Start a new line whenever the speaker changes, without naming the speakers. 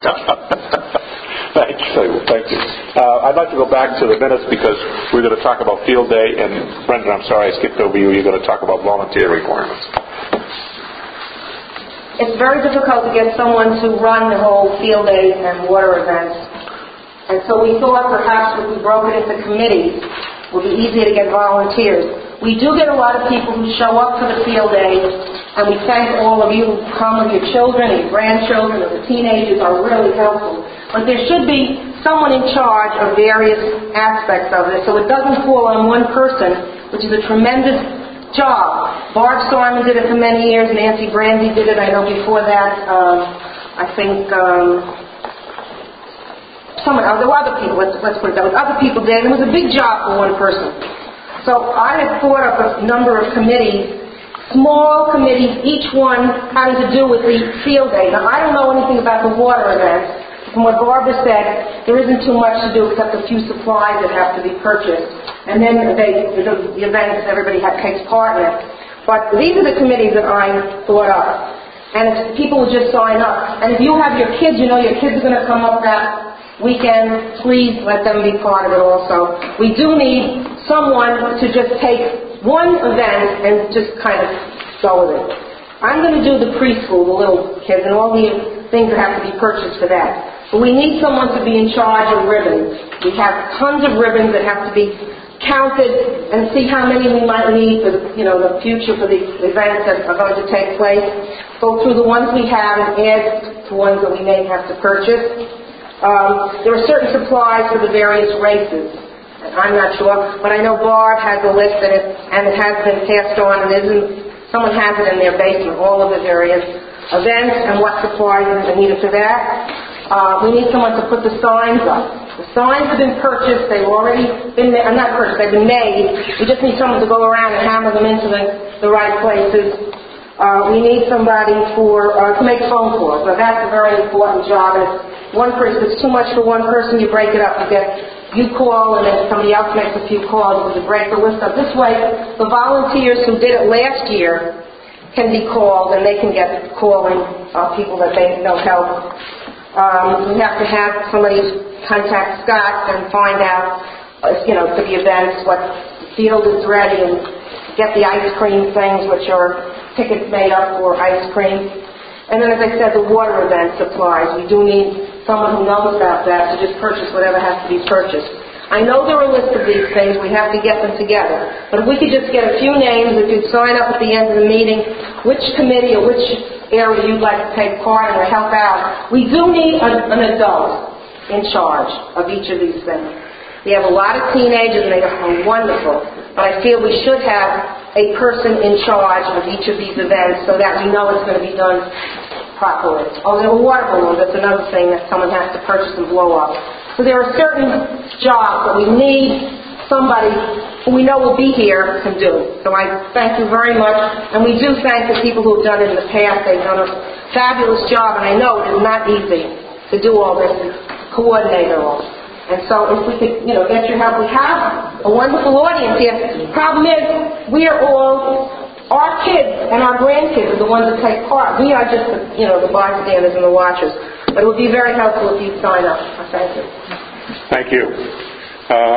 Thank you. I'd like to go back to the minutes because we're going to talk about field day, and Brendan, I'm sorry I skipped over you. You're going to talk about volunteer requirements.
It's very difficult to get someone to run the whole field day and water events. And so we thought perhaps if we broke it into committees, it would be easier to get volunteers. We do get a lot of people who show up for the field day, and we thank all of you who come with your children and your grandchildren, and the teenagers are really helpful. But there should be someone in charge of various aspects of it, so it doesn't fall on one person, which is a tremendous job. Barb Simon did it for many years. Nancy Brandy did it. I know before that, I think there were other people. Let's put it that way. Other people did. It was a big job for one person. So I had thought of a number of committees, small committees, each one having to do with the field day. Now I don't know anything about the water events. From what Barbara said, there isn't too much to do except a few supplies that have to be purchased. And then the events, everybody takes part in it. But these are the committees that I thought of. And if people would just sign up. And if you have your kids, you know your kids are going to come up that weekend, please let them be part of it also. We do need someone to just take one event and just kind of go with it. I'm going to do the preschool, the little kids, and all the things that have to be purchased for that. But we need someone to be in charge of ribbons. We have tons of ribbons that have to be counted and see how many we might need for the future for the events that are going to take place. Go through the ones we have and add to ones that we may have to purchase. There are certain supplies for the various races. I'm not sure, but I know Barb has a list and it has been passed on, and someone has it in their basement, all of the various events and what supplies are needed for that. We need someone to put the signs up. The signs have been purchased. They've already been not purchased. They've been made. We just need someone to go around and hammer them into the right places. We need somebody to make phone calls. Now that's a very important job. And if it's too much for one person, you break it up. You call, and then somebody else makes a few calls, and you break the list up. This way, the volunteers who did it last year can be called, and they can get calling people that they know help. We have to have somebody contact Scott and find out, for the events, what field is ready, and get the ice cream things, which are tickets made up for ice cream. And then, as I said, the water event supplies. We do need someone who knows about that to just purchase whatever has to be purchased. I know there are a list of these things. We have to get them together. But if we could just get a few names, if you'd sign up at the end of the meeting, which committee or which area you'd like to take part in or help out. We do need an adult in charge of each of these things. We have a lot of teenagers, and they are wonderful. But I feel we should have a person in charge of each of these events so that we know it's going to be done properly. Oh, there are water balloons. That's another thing that someone has to purchase and blow up. So there are certain jobs that we need somebody who we know will be here can do. So I thank you very much. And we do thank the people who have done it in the past. They've done a fabulous job, and I know it is not easy to do all this, coordinate it all. And so if we could, get your help. We have a wonderful audience here. The problem is, our kids and our grandkids are the ones that take part. We are just the bystanders and the watchers. But it would be very helpful if you'd sign up. Thank you.
Thank you.